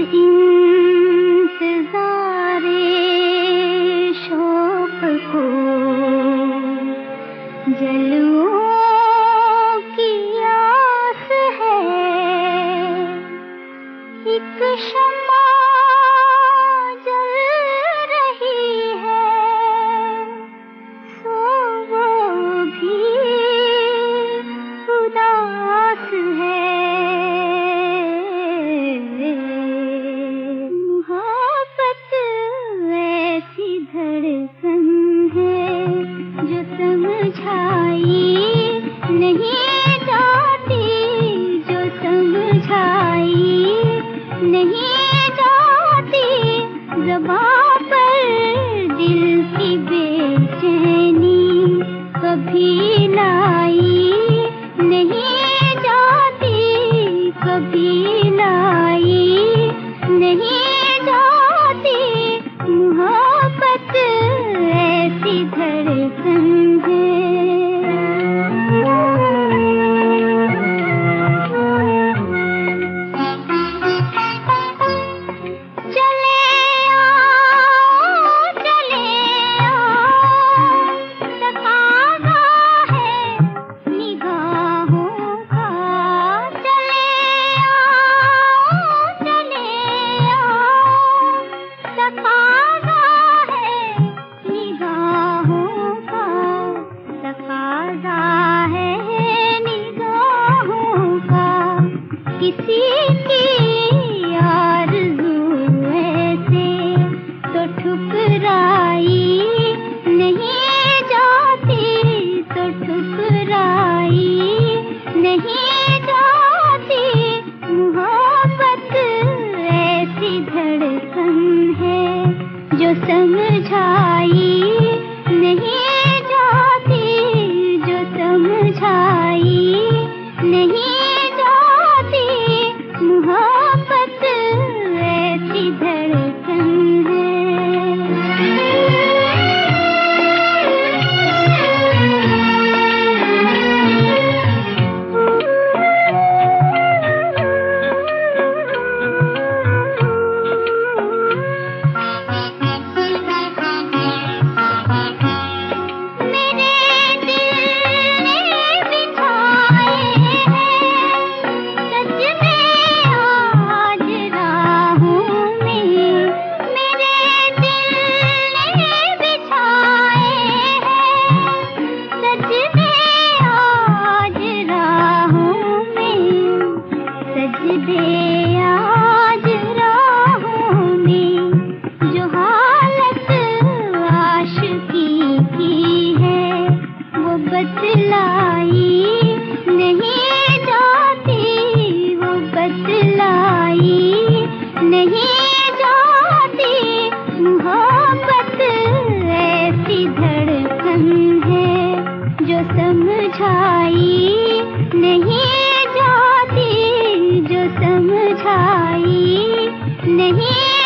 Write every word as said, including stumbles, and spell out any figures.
इंतज़ारे शौक़ को जलूं की आस है। एक शम्मा जल रही है, सो वो भी उदास है। धड़कन है जो समझाई नहीं जाती, जो समझाई नहीं जाती। ज़बां पर दिल की बेचैनी कभी लाई नहीं जाती, कभी लाई नहीं जाती। मोहब्बत ऐसी धड़कन है। चले आओ, चले आओ, तकाज़ा है निगाहों का। चले आओ, चले आओ, तकाज़ा है निगाहों का, तकाज़ा है निगाहों का। किसी की आरज़ू ऐसे तो ठुकराई नहीं जाती, तो ठुकराई नहीं जाती। मोहब्बत ऐसी धड़कन है जो समझाई नहीं जाती, जो समझाई नहीं जाती। मोहब्बत ऐसी धड़कन है। आज राहों में जो हालत आशिकी की है, वो बतलाई नहीं जाती, वो बतलाई नहीं जाती। मोहब्बत ऐसी धड़कन है जो समझाई नहीं जाती, जो समझाई नहीं